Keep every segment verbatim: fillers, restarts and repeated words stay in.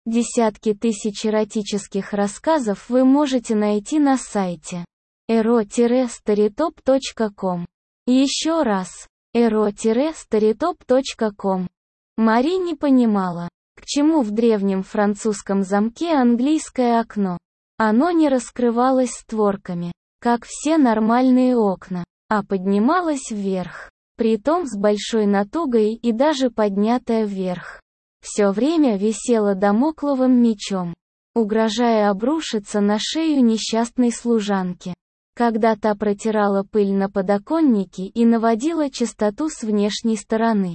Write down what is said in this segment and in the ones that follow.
Десятки тысяч эротических рассказов вы можете найти на сайте эро старитоп точка ком. Еще раз, эро старитоп точка ком. Мари не понимала, к чему в древнем французском замке английское окно. Оно не раскрывалось створками, как все нормальные окна, а поднималось вверх, притом с большой натугой и даже поднятое вверх. Все время висело дамокловым мечом, угрожая обрушиться на шею несчастной служанки, когда та протирала пыль на подоконнике и наводила чистоту с внешней стороны.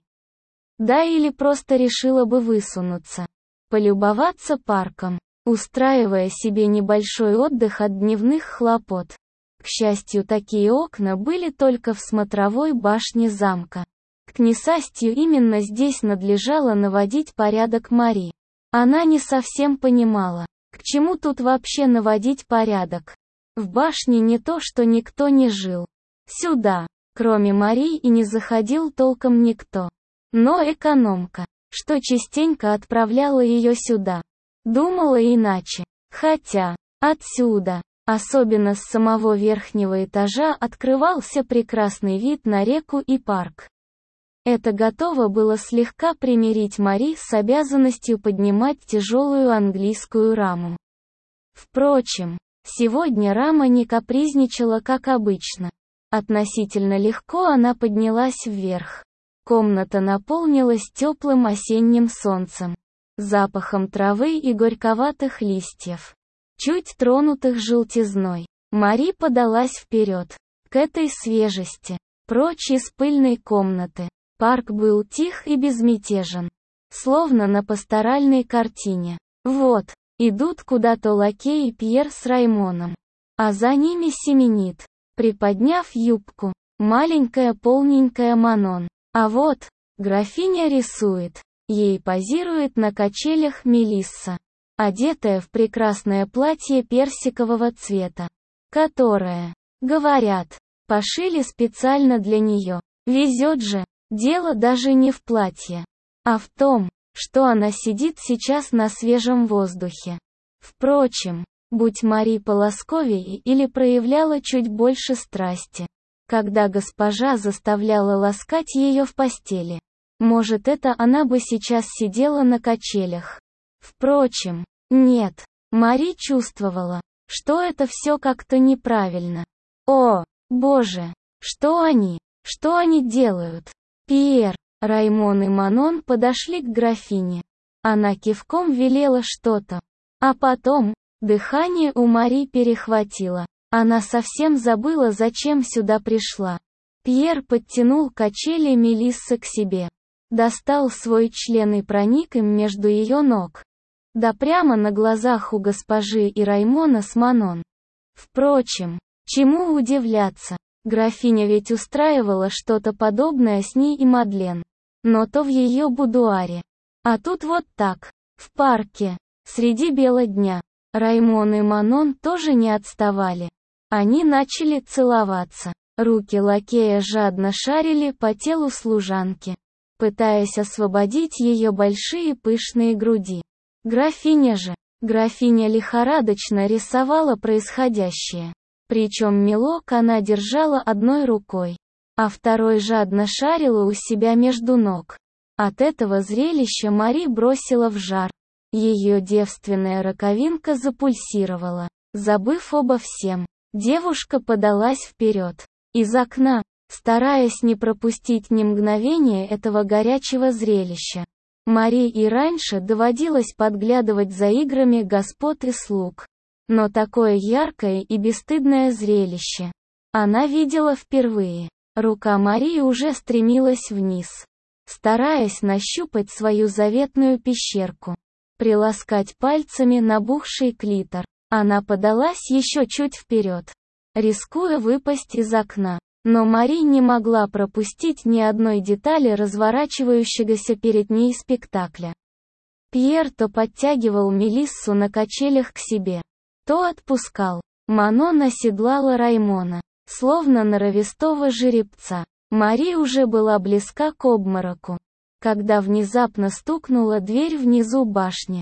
Да или просто решила бы высунуться, полюбоваться парком, устраивая себе небольшой отдых от дневных хлопот. К счастью, такие окна были только в смотровой башне замка. К несчастью, именно здесь надлежало наводить порядок Мари. Она не совсем понимала, к чему тут вообще наводить порядок. В башне не то, что никто не жил. Сюда, кроме Мари, и не заходил толком никто. Но экономка, что частенько отправляла ее сюда, думала иначе. Хотя, отсюда, особенно с самого верхнего этажа, открывался прекрасный вид на реку и парк. Это готово было слегка примирить Мари с обязанностью поднимать тяжелую английскую раму. Впрочем, сегодня рама не капризничала, как обычно. Относительно легко она поднялась вверх. Комната наполнилась теплым осенним солнцем, запахом травы и горьковатых листьев, чуть тронутых желтизной. Мари подалась вперед, к этой свежести, прочь из пыльной комнаты. Парк был тих и безмятежен, словно на пасторальной картине. Вот, идут куда-то лакеи Пьер с Раймоном, а за ними семенит, приподняв юбку, маленькая полненькая Манон. А вот, графиня рисует, ей позирует на качелях Мелисса, одетая в прекрасное платье персикового цвета, которое, говорят, пошили специально для нее. Везет же. Дело даже не в платье, а в том, что она сидит сейчас на свежем воздухе. Впрочем, будь Мари поласковее или проявляла чуть больше страсти, когда госпожа заставляла ласкать ее в постели, может, это она бы сейчас сидела на качелях. Впрочем, нет, Мари чувствовала, что это все как-то неправильно. О, боже, что они, что они делают? Пьер, Раймон и Манон подошли к графине. Она кивком велела что-то. А потом, дыхание у Мари перехватило. Она совсем забыла, зачем сюда пришла. Пьер подтянул качели Мелиссы к себе. Достал свой член и проник им между ее ног. Да прямо на глазах у госпожи и Раймона с Манон. Впрочем, чему удивляться? Графиня ведь устраивала что-то подобное с ней и Мадлен. Но то в ее будуаре. А тут вот так, в парке, среди бела дня. Раймон и Манон тоже не отставали. Они начали целоваться. Руки лакея жадно шарили по телу служанки, пытаясь освободить ее большие пышные груди. Графиня же, графиня лихорадочно рисовала происходящее. Причем мелок она держала одной рукой, а второй жадно шарила у себя между ног. От этого зрелища Мари бросила в жар. Ее девственная раковинка запульсировала. Забыв обо всем, девушка подалась вперед. Из окна, стараясь не пропустить ни мгновения этого горячего зрелища. Мари и раньше доводилось подглядывать за играми господ и слуг. Но такое яркое и бесстыдное зрелище она видела впервые. Рука Марии уже стремилась вниз, стараясь нащупать свою заветную пещерку, приласкать пальцами набухший клитор. Она подалась еще чуть вперед, рискуя выпасть из окна. Но Мари не могла пропустить ни одной детали разворачивающегося перед ней спектакля. Пьер то подтягивал Мелиссу на качелях к себе, то отпускал. Манон оседлала Раймона, словно норовистого жеребца. Мари уже была близка к обмороку, когда внезапно стукнула дверь внизу башни.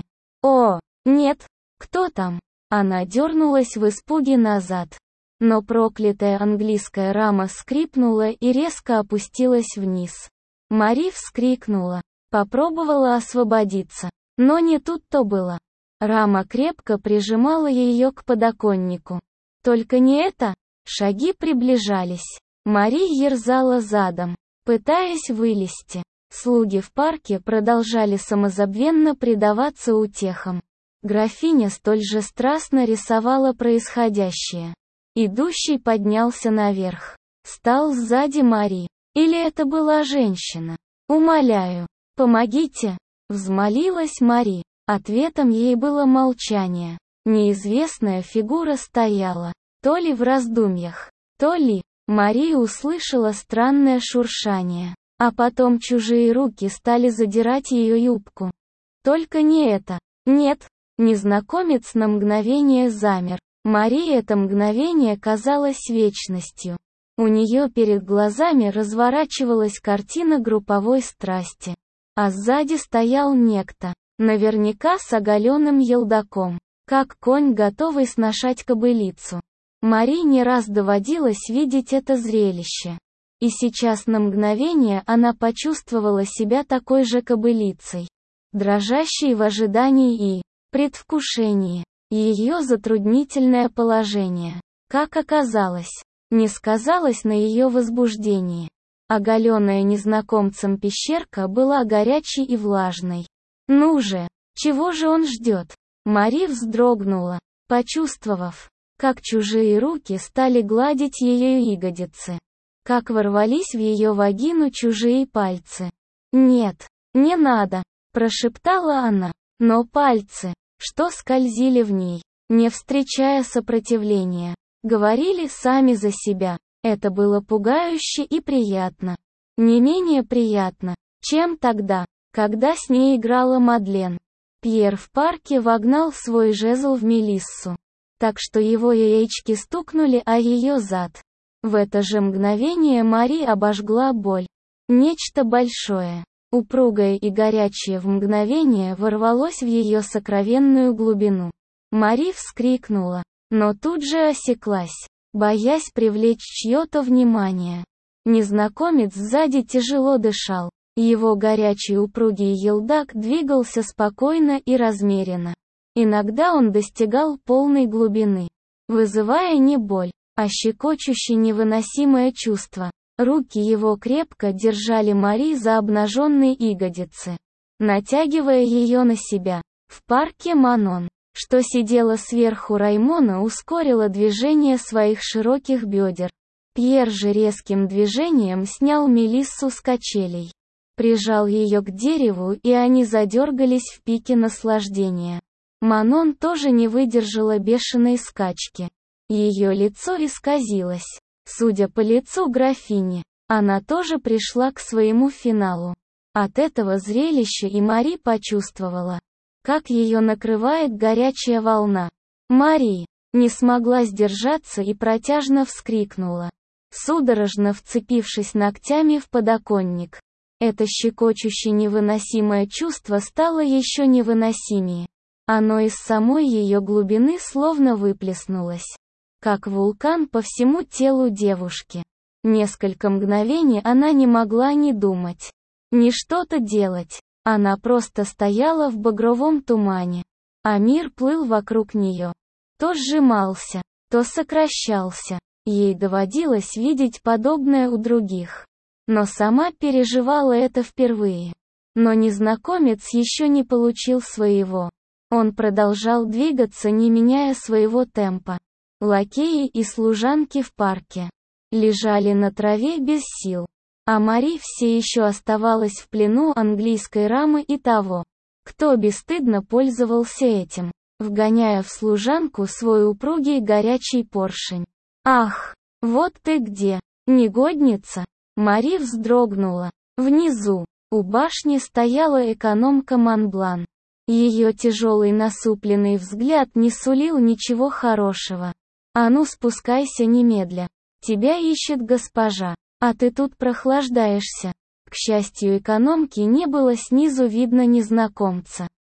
«О, нет, кто там?» Она дернулась в испуге назад. Но проклятая английская рама скрипнула и резко опустилась вниз. Мари вскрикнула, попробовала освободиться, но не тут-то было. Рама крепко прижимала ее к подоконнику. Только не это, шаги приближались. Мари ерзала задом, пытаясь вылезти. Слуги в парке продолжали самозабвенно предаваться утехам. Графиня столь же страстно рисовала происходящее. Идущий поднялся наверх. Стал сзади Мари. Или это была женщина? «Умоляю, помогите!» Взмолилась Мари. Ответом ей было молчание. Неизвестная фигура стояла, то ли в раздумьях, то ли... Мари услышала странное шуршание. А потом чужие руки стали задирать ее юбку. Только не это. Нет. Незнакомец на мгновение замер. Мари это мгновение казалось вечностью. У нее перед глазами разворачивалась картина групповой страсти. А сзади стоял некто, наверняка с оголенным елдаком, как конь, готовый сношать кобылицу. Мари не раз доводилось видеть это зрелище. И сейчас на мгновение она почувствовала себя такой же кобылицей, дрожащей в ожидании и предвкушении. Ее затруднительное положение, как оказалось, не сказалось на ее возбуждении. Оголенная незнакомцем пещерка была горячей и влажной. Ну же, чего же он ждет? Мари вздрогнула, почувствовав, как чужие руки стали гладить ее ягодицы. Как ворвались в ее вагину чужие пальцы. «Нет, не надо», – прошептала она. Но пальцы, что скользили в ней, не встречая сопротивления, говорили сами за себя. Это было пугающе и приятно. Не менее приятно, чем тогда, когда с ней играла Мадлен. Пьер в парке вогнал свой жезл в Мелиссу, так что его яички стукнули о ее зад. В это же мгновение Мари обожгла боль. Нечто большое, упругое и горячее в мгновение ворвалось в ее сокровенную глубину. Мари вскрикнула, но тут же осеклась, боясь привлечь чье-то внимание. Незнакомец сзади тяжело дышал. Его горячий упругий елдак двигался спокойно и размеренно. Иногда он достигал полной глубины, вызывая не боль, а щекочущее невыносимое чувство. Руки его крепко держали Мари за обнаженные ягодицы, натягивая ее на себя. В парке Манон, что сидела сверху Раймона, ускорила движение своих широких бедер. Пьер же резким движением снял Мелиссу с качелей, прижал ее к дереву, и они задергались в пике наслаждения. Манон тоже не выдержала бешеной скачки. Ее лицо исказилось. Судя по лицу графини, она тоже пришла к своему финалу. От этого зрелища и Мари почувствовала, как ее накрывает горячая волна. Мари не смогла сдержаться и протяжно вскрикнула, судорожно вцепившись ногтями в подоконник. Это щекочуще невыносимое чувство стало еще невыносимее. Оно из самой ее глубины словно выплеснулось, как вулкан, по всему телу девушки. Несколько мгновений она не могла ни думать, ни что-то делать. Она просто стояла в багровом тумане, а мир плыл вокруг нее. То сжимался, то сокращался. Ей доводилось видеть подобное у других, но сама переживала это впервые. Но незнакомец еще не получил своего. Он продолжал двигаться, не меняя своего темпа. Лакеи и служанки в парке лежали на траве без сил, а Мари все еще оставалась в плену английской рамы и того, кто бесстыдно пользовался этим, вгоняя в служанку свой упругий горячий поршень. «Ах, вот ты где, негодница!» Мари вздрогнула. Внизу, у башни, стояла экономка Монблан. Ее тяжелый насупленный взгляд не сулил ничего хорошего. «А ну, спускайся немедля. Тебя ищет госпожа, а ты тут прохлаждаешься». К счастью экономки, не было снизу видно незнакомца.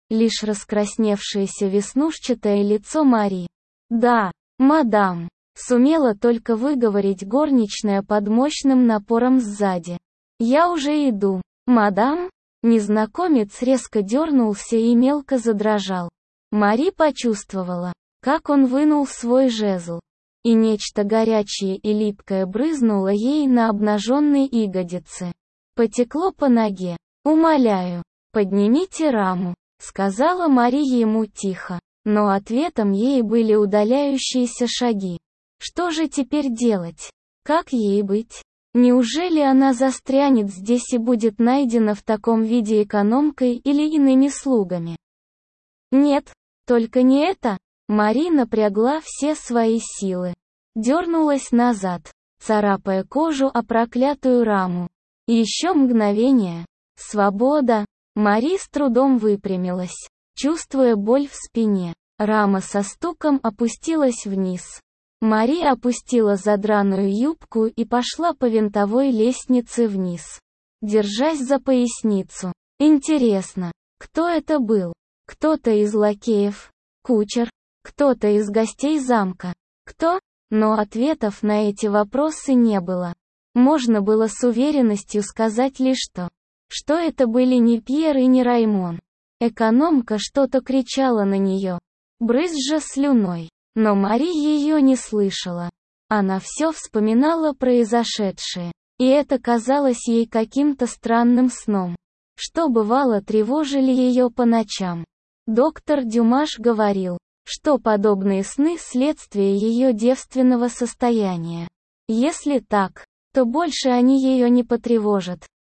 лишь раскрасневшееся веснушчатое лицо Мари. «Да, мадам», — сумела только выговорить горничная под мощным напором сзади. «Я уже иду, мадам?» Незнакомец резко дернулся и мелко задрожал. Мари почувствовала, как он вынул свой жезл, и нечто горячее и липкое брызнуло ей на обнаженные ягодицы. Потекло по ноге. «Умоляю, поднимите раму», — сказала Мари ему тихо, но ответом ей были удаляющиеся шаги. Что же теперь делать? Как ей быть? Неужели она застрянет здесь и будет найдена в таком виде экономкой или иными слугами? Нет, только не это. Мари напрягла все свои силы. Дернулась назад, царапая кожу о проклятую раму. Еще мгновение. Свобода. Мари с трудом выпрямилась, чувствуя боль в спине. Рама со стуком опустилась вниз. Мари опустила задраную юбку и пошла по винтовой лестнице вниз, держась за поясницу. Интересно, кто это был? Кто-то из лакеев? Кучер? Кто-то из гостей замка? Кто? Но ответов на эти вопросы не было. Можно было с уверенностью сказать лишь то, что это были не Пьер и не Раймон. Экономка что-то кричала на нее, брызжа слюной. Но Мари ее не слышала. Она все вспоминала произошедшее, и это казалось ей каким-то странным сном, что бывало тревожили ее по ночам. Доктор Дюмаш говорил, что подобные сны – следствие ее девственного состояния. Если так, то больше они ее не потревожат.